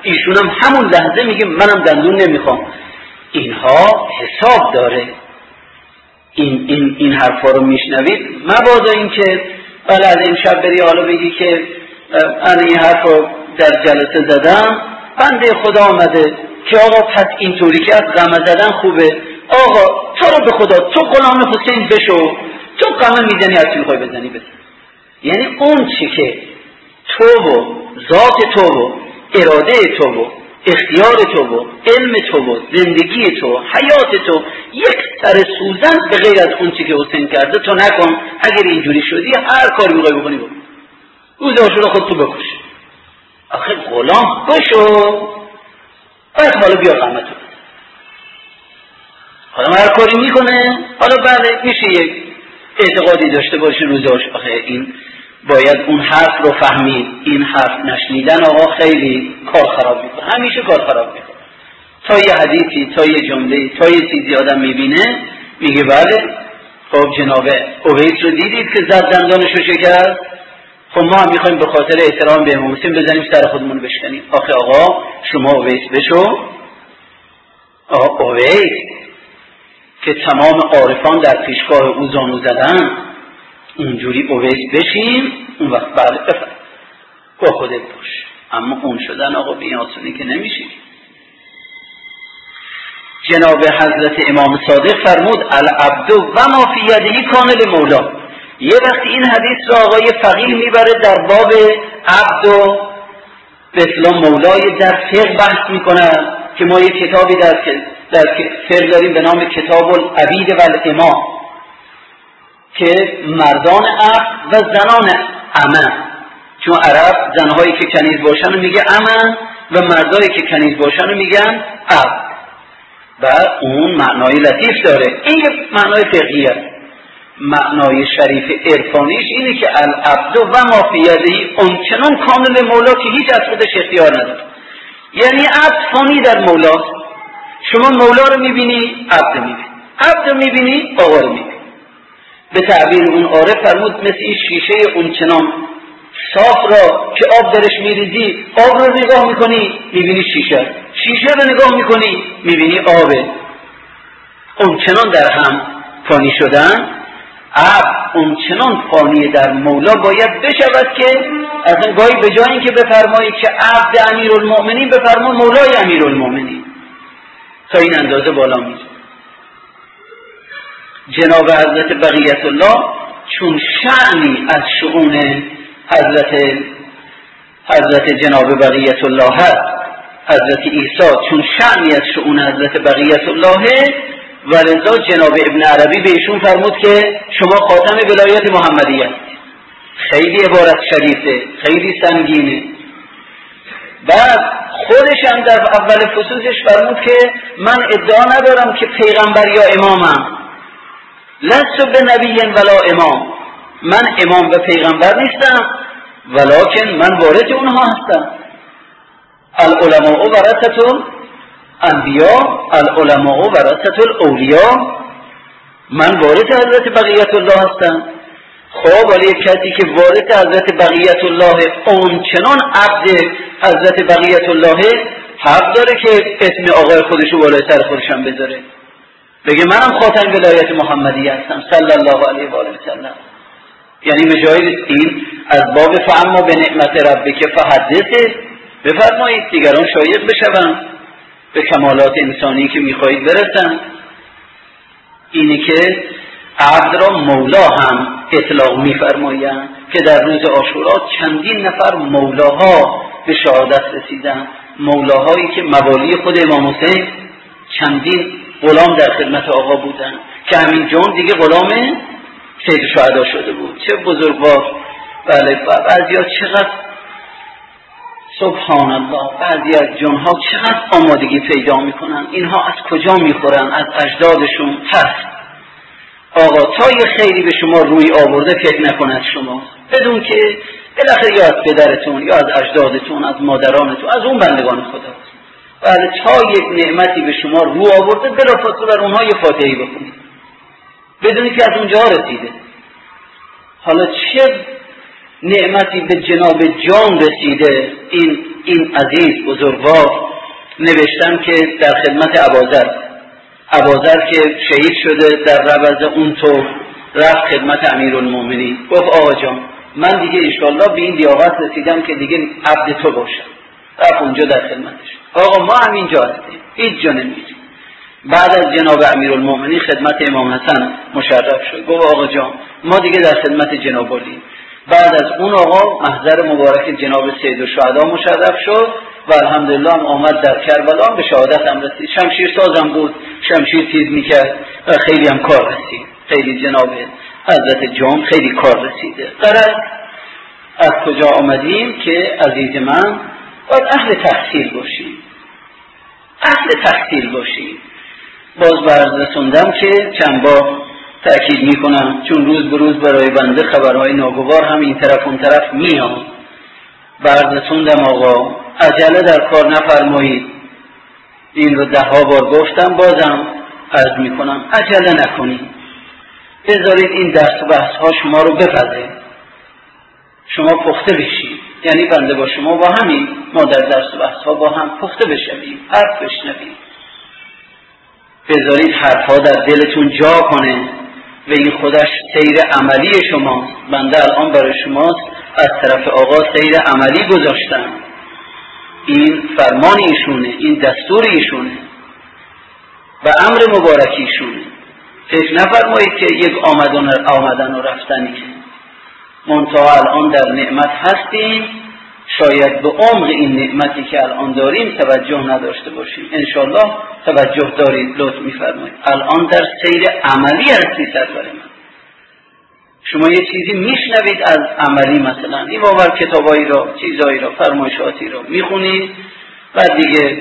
ایشون هم همون لحظه میگه منم دندون نمیخوام. اینها حساب داره. این حرفا رو میشنوید، مبادا این که بله از این شب بری حالا بگی که من این حرف رو در جلسه زدم، بنده خدا آمده که آقا پس اینطوری که از غم زدن خوبه، آقا تو رو به خدا تو غلام حسین بشو، تو غم میزنی از چی میخوای بزنی بزن. یعنی اون چی که تو و ذات تو و اراده تو و اختیار تو و علم تو و زندگی تو حیات تو یک سر سوزن به غیر از اون چی که حسین کرده تو نکن. اگر اینجوری شدی هر کاری میخوای بکنی بکن، روز آشورا خود تو بکش. آخه غلام بشو، باید حالا بیا غمتو. حالا هر کاری میکنه، حالا بله میشه یک اعتقادی داشته باشه روز آشورا. آخه این باید اون حرف رو فهمید. این حرف نشنیدن آقا خیلی کار خراب میکنه، همیشه کار خراب میکنه. تا یه حدیثی، تا یه جمله، تا یه چیزی آدم میبینه میگه بله خب جناب اویس رو دیدید که زد دندانش رو شکست، خب ما هم میخوایم به خاطر احترام به امام حسین بزنیم سر خودمون بشکنیم. آخه آقا شما اویس بشو. آقا اویس که تمام عارفان در پیشگاه او زانو زدن، اونجوری اویس بشیم، اون وقت بله بفرم با خودت باش. اما اون شدن آقا به این آسونی که نمیشی. جناب حضرت امام صادق فرمود العبد و ما فی یده کان لمولا. یه وقتی این حدیث رو آقای فقیه میبره در باب عبد و به اصطلاح مولای در فقه بحث میکنن که ما یه کتابی در فقه داریم به نام کتاب العبید و الامام که مردان عبد و زنان امه، چون عرب زنهایی که کنیز باشن رو میگه امه و مردایی که کنیز باشن رو میگن عبد و اون معنای لطیف داره. این یه معنای فقهیه. معنای شریف عرفانیش اینه که العبد و ما فی یده اونچنان کامل مولا که هیچ از خودش اختیار نداره. یعنی عبد فانی در مولاست. شما مولا رو میبینی، عبد میبینی، عبد رو میبینی، آقا رو میبینی. به تعبیر اون عارف فرمود مثل این شیشه اونچنان صاف را که آب درش میریزی، آب رو نگاه میکنی میبینی شیشه، شیشه رو نگاه میکنی میبینی آبه. اونچنان در هم فانی شدن. عبد اونچنان فانی در مولا باید بشود که اصلا گاهی به جای اینکه بفرمایی که عبد امیرالمؤمنین بفرما مولای امیرالمؤمنین، تا این اندازه بالا میره. جناب حضرت بقیت الله چون شأنی از شؤون حضرت جناب بقیت الله هست، حضرت عیسی چون شأنی از شؤون حضرت بقیت الله، ولذا جناب ابن عربی به ایشون فرمود که شما خاتم ولایت محمدیه. خیلی عبارت شریفه، خیلی سنگینه. بعد خودش هم در اول فصوصش فرمود که من ادعا ندارم که پیغمبر یا امامم، لست به نبی ولا امام، من امام و پیغمبر نیستم ولکن من وارث اونها هستم. العلماء ورثة الانبیاء العلماء ورثة الاولیاء، من وارث حضرت بقیت الله هستم. خب ولی کسی که وارث حضرت بقیت الله اونچنان عبد حضرت بقیت الله حق داره که اسم آقای خودشو بالای سر خودشم بذاره، بگه منم خاتم ولایت محمدی هستم صلی الله علیه و آله و سلم. یعنی به جای این از باب فاما به نعمت ربک فحدث بفرمایید دیگران شایع بشون به کمالات انسانی که میخواهید برسن. اینی که عبد را مولا هم اطلاق میفرمایند که در روز عاشورا چندین نفر مولاها به شهادت رسیدن، مولاهایی که موالی خود امام حسین چندین غلام در خدمت آقا بودن که همین جون دیگه غلام سید شهدا شده بود. چه بزرگوار. بله بعضی ها چقدر سبحان الله، بعضی از جنها چقدر آمادگی پیدا میکنن، اینها از کجا میخورن؟ از اجدادشون هست. آقا تا یه خیری به شما روی آورده فکر نکند شما، بدون که بالاخره یا از پدرتون یا از اجدادتون از مادرانتون از اون بندگان خداست. بله تا یک نعمتی به شما رو آورده بلافاصله بر اونها یه فاتحه‌ای بخونید بدونی که از اونجا رسیده. حالا چه نعمتی به جناب جان رسیده، این این عزیز بزرگوار نوشتم که در خدمت ابوذر که شهید شده در ربض اون تو رفت خدمت امیرالمومنین، گفت آقا جان من دیگه انشاءالله به این لیاقت رسیدم که دیگه عبد تو باشم. رفت اونجا در خدمتش. آقا ما همینجا هستیم، هیچ جا نمیریم. بعد از جناب امیرالمومنین خدمت امام حسن مشرف شد، گفت آقا جان ما دیگه در خدمت جناب علی. بعد از اون آقا محضر مبارک جناب سید الشهدا مشرف شد و الحمدلله هم آمد در کربلا به شهادت هم رسید. شمشیر سازم بود، شمشیر تیز میکرد و خیلی هم کار رسید. خیلی جناب حضرت جان خیلی کار رسیده. غرض از کجا آمدیم که عزیز من باید اهل تحصیل باشیم، اهل تحصیل باشیم. باز برز رسوندم که چند بار تأکید میکنم چون روز به روز برای بنده خبرهای ناگوار هم این طرف اون طرف میاد. برز رسوندم آقا عجله در کار نفرمایید، این رو 10 بار گفتم، بازم عرض میکنم عجله نکنید، بذارید این درس و بحث ها شما رو بپزه، شما پخته بشید. یعنی بنده با شما با همین ما در درس و بحث ها با هم پخته بشویم، حرف بشنویم، بذارید حرفها در دلتون جا کنه و این خودش سیر عملی شماست. بنده الان برای شماست از طرف آقا سیر عملی گذاشتم، این فرمان ایشونه، این دستور ایشونه و امر مبارک ایشونه. فکر نفرمایید که یک آمدن و رفتنی که منتها الان در نعمت هستیم، شاید به عمق این نعمتی که الان داریم توجه نداشته باشیم. انشالله توجه دارید، لطف می‌فرمایید. الان در سیر عملی هستی سرور من. شما یه چیزی میشنوید از عملی، مثلا این باور کتابایی را، چیزایی را، فرمایشاتی را میخونید، بعد دیگه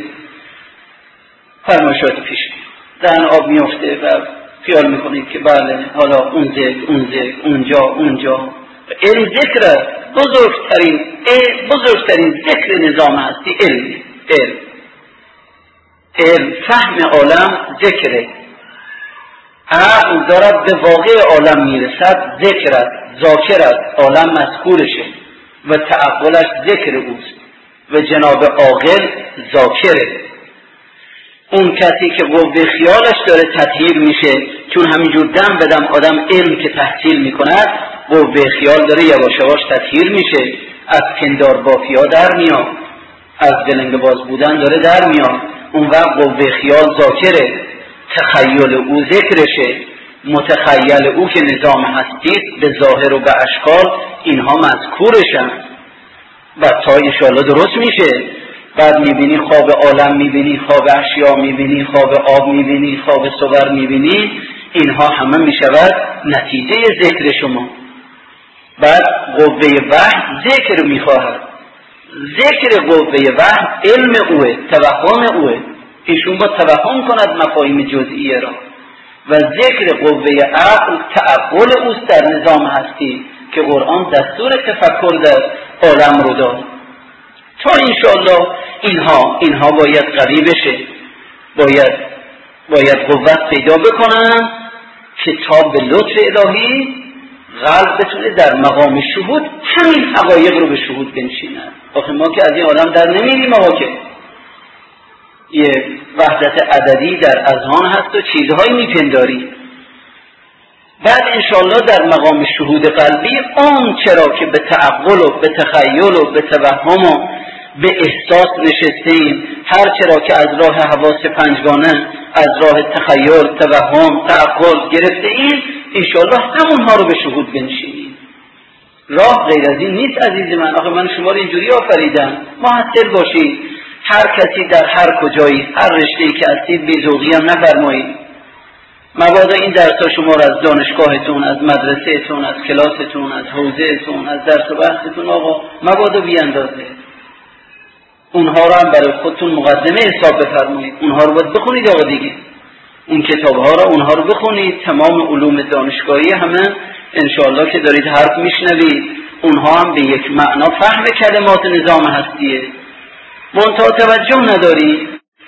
فرمایشات پیش میاد، دهن آب میفته و خیال میکنید که بله حالا اون ذکر اونجا. علم ذکر بزرگترین ذکر نظام هستی علم فهم عالم ذکره. عقل دارد به واقع عالم میرسد، ذکرت ذاکرت عالم مذکورشه و تعقلش ذکر اوست و جناب عاقل ذاکره. اون کسی که قوه خیالش داره تطهیر میشه، چون همینجور دم بدم آدم علم که تحصیل میکند قوه خیال داره یواش یواش تطهیر میشه، از پندار بافیا در میاد، از دلنگ باز بودن داره در میاد. اون وقت قوه خیال ذاکره، تخیل او ذکرشه، متخیل او که نظام هستید به ظاهر و به اشکال اینها مذکورشن و تا انشاءالله درست میشه. بعد میبینی خواب عالم، میبینی خواب اشیا، میبینی خواب آب، میبینی خواب صور، میبینی اینها همه میشود نتیجه ذکر شما. بعد قوه وحی ذکر میخواهد، ذکر قوه وحی علم اوه، توهم اوه، ایشون با توهم کند مفاهیم جزئیه را و ذکر قوه عقل تعقل اوست در نظام هستی که قرآن دستور تفکر در عالم رو داد. تا انشاءالله اینها باید قوی بشه، باید قوت پیدا بکنن که تا به لطف الهی قلب بتونه در مقام شهود همین حقایق رو به شهود بنشینن. آخه ما که از این عالم در نمیریم، آقا که یه وحدت عددی در اذهان هست و چیزهایی میپنداری. بعد انشاءالله در مقام شهود قلبی اون چرا که به تعقل و به تخیل و به توهم و به احساس نشستیم، هر چرا که از راه حواس پنجگانه، از راه تخیل، توهم، تعقل گرفته ایم، انشاءالله همونها رو به شهود بنشینیم. راه غیر از این نیست عزیز من. آخه من شما رو اینجوری آفریدم، محصل باشید، هر کسی در هر کجایی، هر رشته‌ای که هستید بی‌ذوقی هم نفرمایید. مبادا این درس‌ها شما رو از دانشگاهتون، از مدرسهتون، از کلاستون، از حوزهتون، از درس و بحثتون آقا مبادا بیاندازه. اونها رو هم برای خودتون مقدمه حساب بفرمایید. اونها رو باید بخونید آقا دیگه. اون کتاب‌ها رو اونها رو بخونید. تمام علوم دانشگاهی همه انشاءالله که دارید حرف میشنوید، اونها هم به یک معنا فهم کلمات نظام هستیه. منتها توجه نداری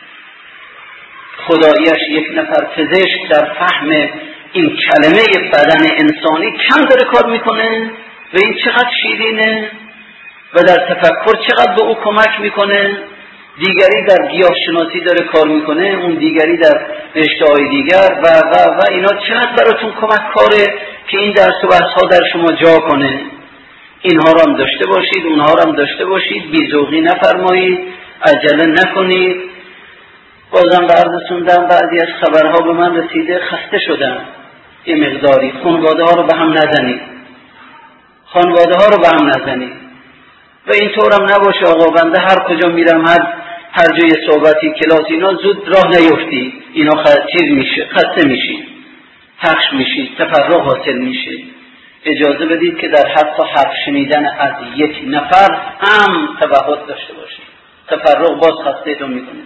خداییش یک نفر پزشک در فهم این کلمه بدن انسانی کم داره کار میکنه و این چقدر شیرینه و در تفکر چقدر به او کمک میکنه. دیگری در گیاه شناسی داره کار میکنه، اون دیگری در رشته‌های دیگر و اینا چقدر براتون کمک کاره که این درس و بحث‌ها در شما جا کنه. اینها رو هم داشته باشید، اونها رو هم داشته باشید، بی‌ذوقی نفرمایید، عجله نکنید. بازم به عرضتون دارم بعضی از خبرها به من رسیده، خسته شدم یه مقداری. خانواده ها رو به هم نزنید، خانواده ها رو به هم نزنید و اینطور هم نباشه آقا بنده هر کجا میرم هر جای صحبتی کلاس اینا زود راه نیفتی، اینا چیز میشه، خسته میشید، پخش میشید، تفرق حاصل میشه. اجازه بدید که در حتی حرف شنیدن از یک نفر هم تبعات داشته باشید. تفرق باز خسته‌تون میکنه.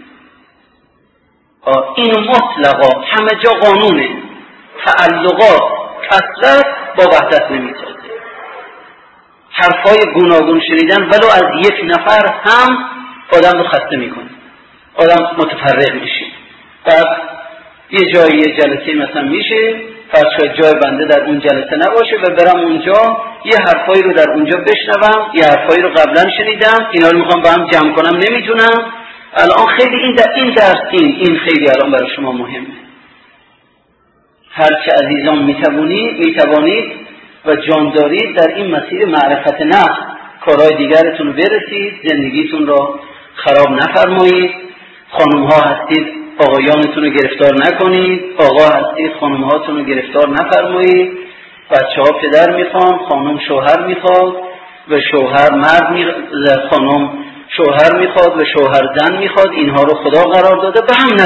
این مطلقا همه جا قانونه. تعلقات کثرت با وحدت نمیسازه. حرفای گوناگون شنیدن ولو از یک نفر هم آدم رو خسته میکنه، آدم متفرق میشه. بعد یه جایی جلسه مثلا میشه، فرض جای بنده در اون جلسه نباشه و برم اونجا یه حرفایی رو در اونجا بشنوم، یه حرفایی رو قبلا شنیدم، اینا رو میخوام با هم جمع کنم نمیتونم. الان خیلی این درس این خیلی الان برای شما مهمه. هرچه عزیزان میتوانید و جان دارید در این مسیر معرفت نفس کارهای دیگرتون رو برسید، زندگیتون رو خراب نفرمایید. خانم ها هستید آقایانتون رو گرفتار نکنید، آقا هستید خانم هاتون رو گرفتار نفرمایید. بچه ها پدر میخوان، خانم شوهر میخواد و شوهر مرد خانم شوهر میخواد و شوهر زن میخواد. اینها رو خدا قرار داده. به هم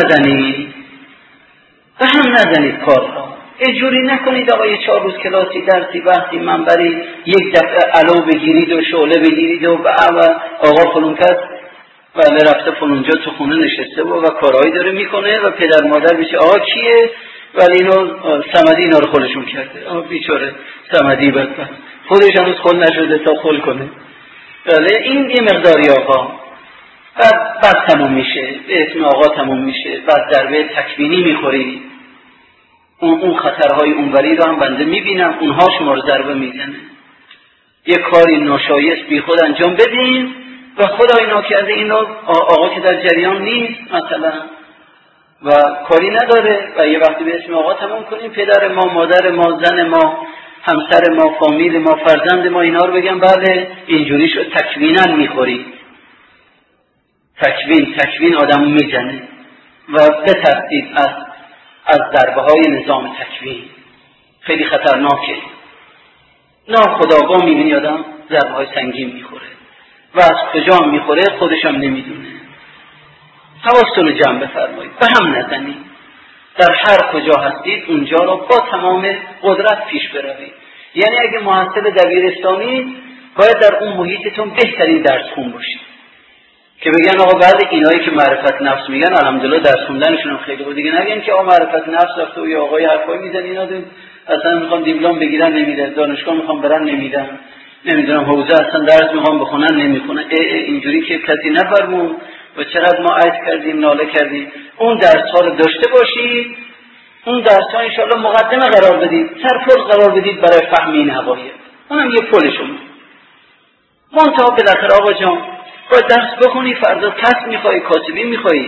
نزنید کار را. اجوری نکنید آقا یه 4 روز کلاسی درسی بحثی منبری یک دفعه علو بگیرید و شعله بگیرید و آقا فلون کس بله رفته فلونجا تو خونه نشسته و کارهایی داره میکنه و پدر مادر میشه آقا کیه؟ ولی اینو صمدی اینا رو خودشون کرده. آقا بیچاره صمدی بدبخت خودش هنوز خل نشده تا خل کنه. بله این یه مقداری آقا بعد تموم میشه، به اسم آقا تموم میشه، بعد ضربه تکوینی میخوری. اون خطرهای اونوری رو هم بنده میبینم، اونها شما رو ضربه میزنه. یه کاری ناشایست بی خود انجام بدین و خدای ناکرده اینو آقا که در جریان نیست مثلا و کاری نداره و یه وقتی به اسم آقا تمام کنیم، پدر ما، مادر ما، زن ما، همسر ما، فامیل ما، فرزند ما، اینا رو بگم بله اینجوری شد. تکویناً میخوری. تکوین آدم میزنه و بترسید از ضربه های نظام تکوین. خیلی خطرناکه. ناخودآگاه میبینی آدم ضربه های سنگین میخوره و از کجا میخوره خودش هم نمیدونه. حواستون رو جمع بفرمایید، به هم نزنید. در هر کجا هستید اونجا رو با تمام قدرت پیش بروید. یعنی اگه محصل دبیرستانی باید در اون محیطتون بهترین درس خون باشید که بگن آقا بعد اینایی که معرفت نفس میگن الحمدلله درس خوندنشون هم خیلی بود. دیگه نگن که آقا معرفت نفس رفته و یه آقای حرفایی میزنه اینا اصلا میخوان دیپلم بگیرن نمیدن، دانشگاه میخوان برن نمیدن، نمیدونم حوزه اصلا درس میخوان بخونن نمیخونن. اینجوری که کسی نفرمون و چقدر ما عیش کردیم ناله کردیم. اون درس ها رو داشته باشید، اون درس ها انشاءالله مقدمه قرار بدید، سرپل قرار بدید برای فهم این حقایق. اونم یه پلشون. منتها بالاخره آقا جان باید درس بخونی، فردا تست میخوایی، کاسبی میخوایی.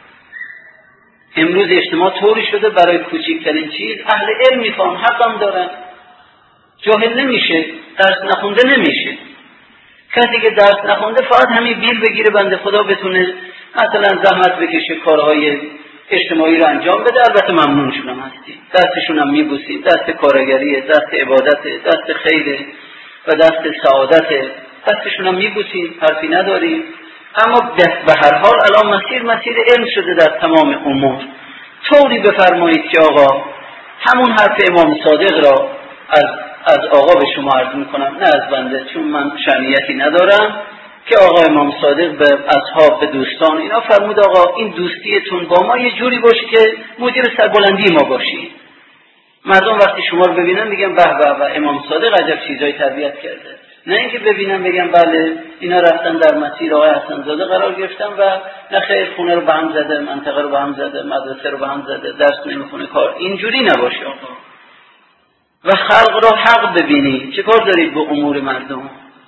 امروز اجتماع طوری شده برای کوچکترین چیز اهل علم میخوان، حقم دارن. جاهل نمیشه، درس نخونده نمیشه. کسی که درس نخونده فقط همین بیل بگیره بنده خدا بتونه مثلا زحمت بکشه کارهای اجتماعی رو انجام بده. البته ممنونشون هم هستی، دستشون هم میبوسید، دست کارگریه، دست عبادته، دست خیره و دست سعادته، دستشون هم میبوسید، حرفی نداریم. اما به هر حال الان مسیر علم شده در تمام امور. طوری بفرمایید که آقا همون حرف امام صادق را از آقا به شما عرض میکنم، نه از بنده چون من شأنیتی ندارم، که آقا امام صادق به اصحاب، به دوستان اینا فرمود آقا این دوستیتون با ما یه جوری باشه که مدیر سربلندی ما باشی. مردم وقتی شما رو ببینن میگن به به به امام صادق عجب چیزای تربیت کرده، نه اینکه ببینن بگن بله اینا رفتن در مسیر آقای حسن زاده قرار گرفتن و نه خیر خونه رو به هم زده، منطقه رو به هم زده، مدرسه رو به هم زده، درس نمیخونه، کار اینجوری نباشه آقا. و خلق را حق ببینید، چه کار دارید به امور مردم؟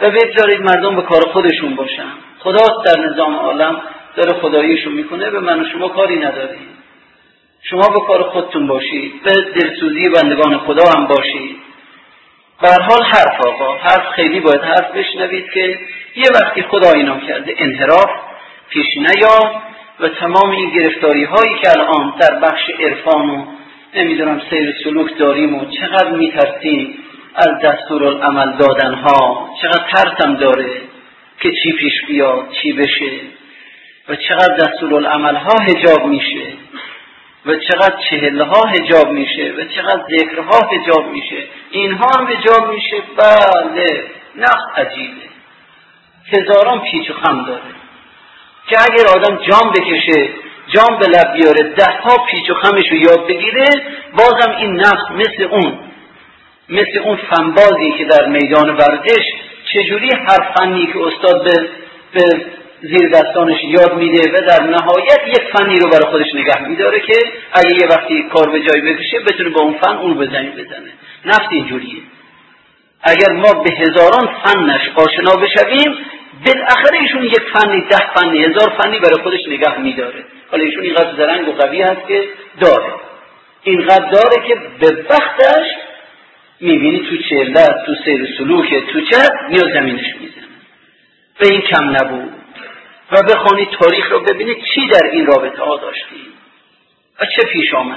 و بگذارید مردم به کار خودشون باشن. خدا در نظام عالم داره خداییشو میکنه، به من و شما کاری نداریم. شما به کار خودتون باشید، به دلسوزی بندگان خدا هم باشید. به هر حال حرف خیلی باید حرف بشنوید که یه وقتی خدا اینا کرده انحراف پیش نیاد و تمام این گرفتاری هایی که الان در بخش عرفان و نمیدونم سیر سلوک داریم و چقدر میترسیم از دستورالعمل دادن ها، چقدر ترسم داره که چی پیش بیاد، چی بشه، و چقدر دستورالعمل ها حجاب میشه و چقدر چهله ها حجاب میشه و چقدر ذکرها حجاب میشه، اینها هم حجاب میشه. بله، نقد عجیبه، هزاران پیچ و خم داره که اگر آدم جام بکشه، جام به لب بیاره، 10 پیچ و خمش رو یاد بگیره، بازم این نقد مثل اون فنبازی که در میدان ورزش چجوری هر فنی که استاد به زیر دستانش یاد میده و در نهایت یک فنی رو برای خودش نگه میداره که اگه یه وقتی کار به جای بکشه بتونه با اون فن اون بزنه. نفس اینجوریه. اگر ما به هزاران فنش آشنا بشویم، بالاخره ایشون یک فنی، 10 فنی، 1000 فنی برای خودش نگه میداره. حالا ایشون اینقدر زرنگ و قوی هست که داره، اینقدر داره که به وقتش میبینی تو چهلت، تو سیر سلوک، تو چه میاد زمینش میزنه. به این کم نبود. و بخونید تاریخ رو ببینید چی در این رابطه ها داشتیم و چه پیش آمده.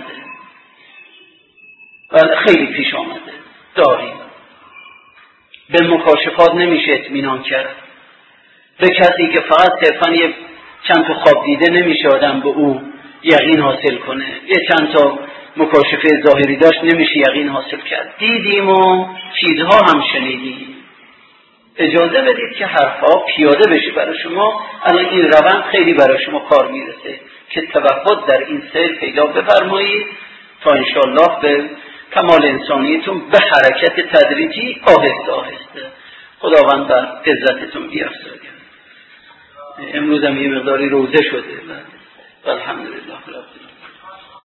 و خیلی پیش آمده داریم. به مکاشفات نمیشه اطمینان کرد. به کسی که فقط صرفاً یه چند تا خواب دیده نمیشه آدم به او یقین حاصل کنه. یه چند تا مکاشفه ظاهری داشت نمیشه یقین حاصل کرد. دیدیم و چیزها هم شنیدیم. اجازه بدید که حرفا پیاده بشه برای شما. الان این روند خیلی برای شما کار میرسه که توحد در این سیر پیدا بفرمایید تا انشاءالله به کمال انسانیتون به حرکت تدریجی آهسته آهسته خداوند بر عزتتون بیافزاید. امروز هم یه مقداری روزه شده. الحمدلله.